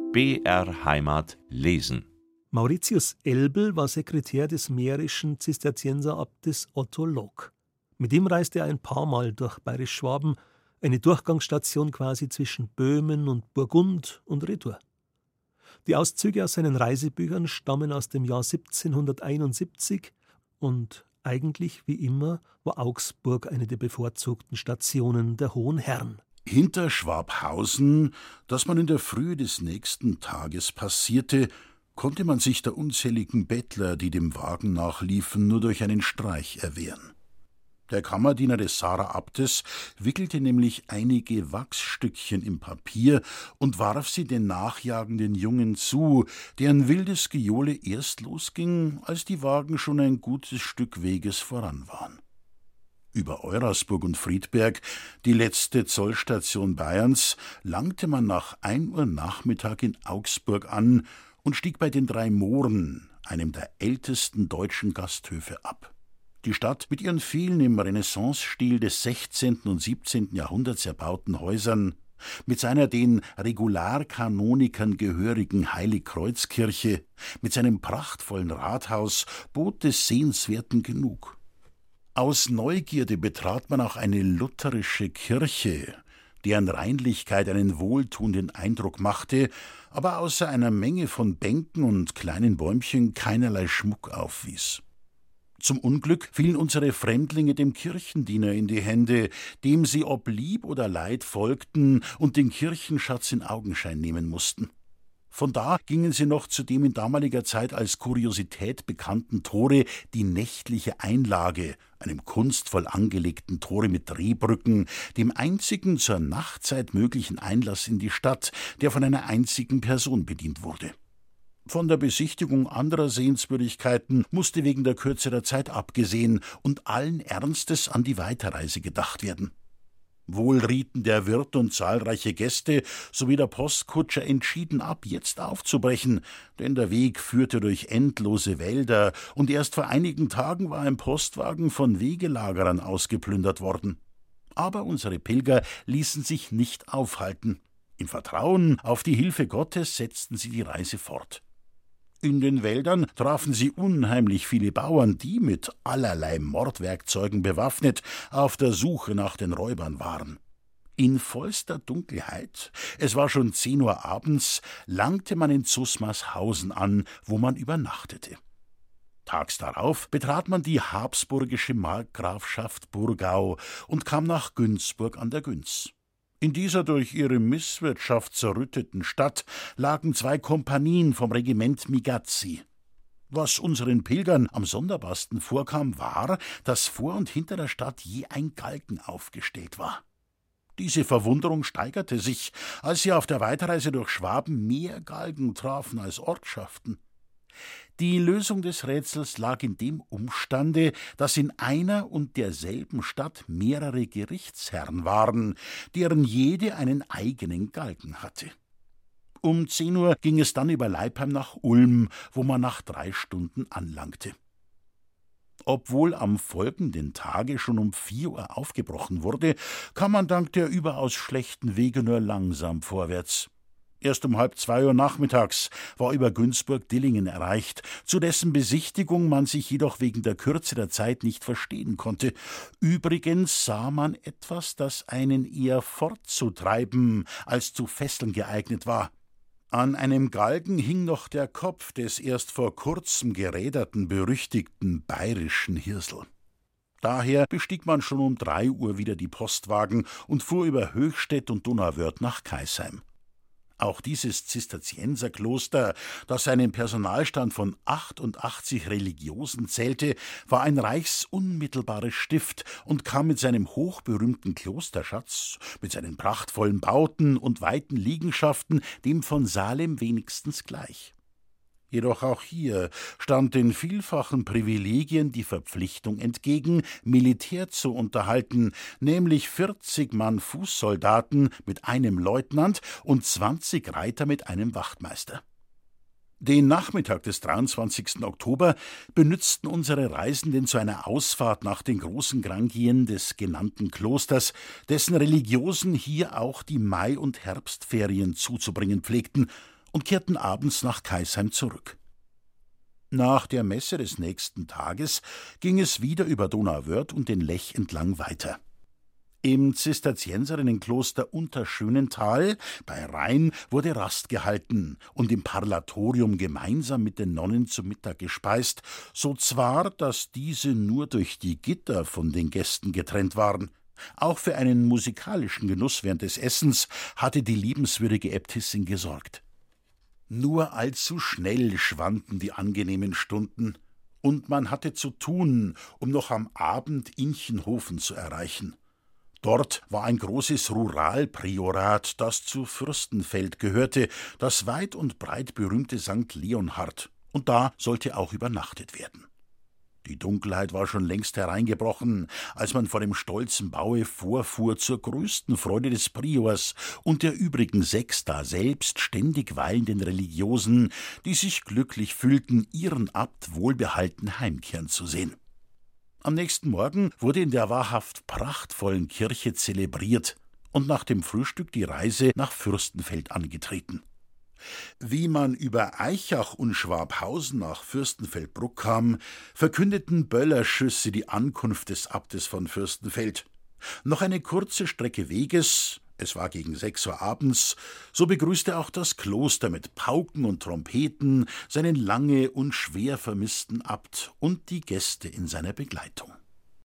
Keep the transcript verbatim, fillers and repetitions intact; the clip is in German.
B R Heimat lesen. Mauritius Elbel war Sekretär des mährischen Zisterzienserabates Otto Lock. Mit ihm reiste er ein paar Mal durch Bayerisch-Schwaben, eine Durchgangsstation quasi zwischen Böhmen und Burgund und Retour. Die Auszüge aus seinen Reisebüchern stammen aus dem Jahr siebzehnhunderteinundsiebzig und eigentlich, wie immer, war Augsburg eine der bevorzugten Stationen der Hohen Herren. Hinter Schwabhausen, das man in der Frühe des nächsten Tages passierte, konnte man sich der unzähligen Bettler, die dem Wagen nachliefen, nur durch einen Streich erwehren. Der Kammerdiener des Sara-Abtes wickelte nämlich einige Wachsstückchen im Papier und warf sie den nachjagenden Jungen zu, deren wildes Gejohle erst losging, als die Wagen schon ein gutes Stück Weges voran waren. Über Eurasburg und Friedberg, die letzte Zollstation Bayerns, langte man nach ein Uhr Nachmittag in Augsburg an und stieg bei den Drei Mohren, einem der ältesten deutschen Gasthöfe, ab. Die Stadt mit ihren vielen im Renaissance-Stil des sechzehnten und siebzehnten Jahrhunderts erbauten Häusern, mit seiner den Regularkanonikern gehörigen Heiligkreuzkirche, mit seinem prachtvollen Rathaus, bot des Sehenswerten genug. Aus Neugierde betrat man auch eine lutherische Kirche, deren Reinlichkeit einen wohltuenden Eindruck machte, aber außer einer Menge von Bänken und kleinen Bäumchen keinerlei Schmuck aufwies. Zum Unglück fielen unsere Fremdlinge dem Kirchendiener in die Hände, dem sie ob Lieb oder Leid folgten und den Kirchenschatz in Augenschein nehmen mussten. Von da gingen sie noch zu dem in damaliger Zeit als Kuriosität bekannten Tore, die nächtliche Einlage, einem kunstvoll angelegten Tore mit Drehbrücken, dem einzigen zur Nachtzeit möglichen Einlass in die Stadt, der von einer einzigen Person bedient wurde. Von der Besichtigung anderer Sehenswürdigkeiten musste wegen der Kürze der Zeit abgesehen und allen Ernstes an die Weiterreise gedacht werden. Wohl rieten der Wirt und zahlreiche Gäste sowie der Postkutscher entschieden ab, jetzt aufzubrechen, denn der Weg führte durch endlose Wälder und erst vor einigen Tagen war ein Postwagen von Wegelagerern ausgeplündert worden. Aber unsere Pilger ließen sich nicht aufhalten. Im Vertrauen auf die Hilfe Gottes setzten sie die Reise fort. In den Wäldern trafen sie unheimlich viele Bauern, die mit allerlei Mordwerkzeugen bewaffnet auf der Suche nach den Räubern waren. In vollster Dunkelheit, es war schon zehn Uhr abends, langte man in Zusmarshausen an, wo man übernachtete. Tags darauf betrat man die habsburgische Markgrafschaft Burgau und kam nach Günzburg an der Günz. In dieser durch ihre Misswirtschaft zerrütteten Stadt lagen zwei Kompanien vom Regiment Migazzi. Was unseren Pilgern am sonderbarsten vorkam, war, dass vor und hinter der Stadt je ein Galgen aufgestellt war. Diese Verwunderung steigerte sich, als sie auf der Weiterreise durch Schwaben mehr Galgen trafen als Ortschaften. Die Lösung des Rätsels lag in dem Umstande, dass in einer und derselben Stadt mehrere Gerichtsherren waren, deren jede einen eigenen Galgen hatte. Um zehn Uhr ging es dann über Leipheim nach Ulm, wo man nach drei Stunden anlangte. Obwohl am folgenden Tage schon um vier Uhr aufgebrochen wurde, kam man dank der überaus schlechten Wege nur langsam vorwärts. Erst um halb zwei Uhr nachmittags war über Günzburg-Dillingen erreicht, zu dessen Besichtigung man sich jedoch wegen der Kürze der Zeit nicht verstehen konnte. Übrigens sah man etwas, das einen eher fortzutreiben als zu fesseln geeignet war. An einem Galgen hing noch der Kopf des erst vor kurzem geräderten, berüchtigten bayerischen Hirsel. Daher bestieg man schon um drei Uhr wieder die Postwagen und fuhr über Höchstädt und Donauwörth nach Kaisheim. Auch dieses Zisterzienserkloster, das einen Personalstand von achtundachtzig Religiosen zählte, war ein reichsunmittelbares Stift und kam mit seinem hochberühmten Klosterschatz, mit seinen prachtvollen Bauten und weiten Liegenschaften dem von Salem wenigstens gleich. Jedoch auch hier stand den vielfachen Privilegien die Verpflichtung entgegen, Militär zu unterhalten, nämlich vierzig Mann Fußsoldaten mit einem Leutnant und zwanzig Reiter mit einem Wachtmeister. Den Nachmittag des dreiundzwanzigsten Oktober benützten unsere Reisenden zu einer Ausfahrt nach den großen Grangien des genannten Klosters, dessen Religiosen hier auch die Mai- und Herbstferien zuzubringen pflegten, und kehrten abends nach Kaisheim zurück. Nach der Messe des nächsten Tages ging es wieder über Donauwörth und den Lech entlang weiter. Im Zisterzienserinnenkloster Unterschönental bei Rhein wurde Rast gehalten und im Parlatorium gemeinsam mit den Nonnen zu Mittag gespeist, so zwar, dass diese nur durch die Gitter von den Gästen getrennt waren. Auch für einen musikalischen Genuss während des Essens hatte die liebenswürdige Äbtissin gesorgt. Nur allzu schnell schwanden die angenehmen Stunden, und man hatte zu tun, um noch am Abend Inchenhofen zu erreichen. Dort war ein großes Ruralpriorat, das zu Fürstenfeld gehörte, das weit und breit berühmte Sankt Leonhard, und da sollte auch übernachtet werden. Die Dunkelheit war schon längst hereingebrochen, als man vor dem stolzen Baue vorfuhr, zur größten Freude des Priors und der übrigen sechs daselbst ständig weilenden Religiosen, die sich glücklich fühlten, ihren Abt wohlbehalten heimkehren zu sehen. Am nächsten Morgen wurde in der wahrhaft prachtvollen Kirche zelebriert und nach dem Frühstück die Reise nach Fürstenfeld angetreten. Wie man über Aichach und Schwabhausen nach Fürstenfeldbruck kam, verkündeten Böllerschüsse die Ankunft des Abtes von Fürstenfeld. Noch eine kurze Strecke Weges, es war gegen sechs Uhr abends, so begrüßte auch das Kloster mit Pauken und Trompeten seinen lange und schwer vermissten Abt und die Gäste in seiner Begleitung.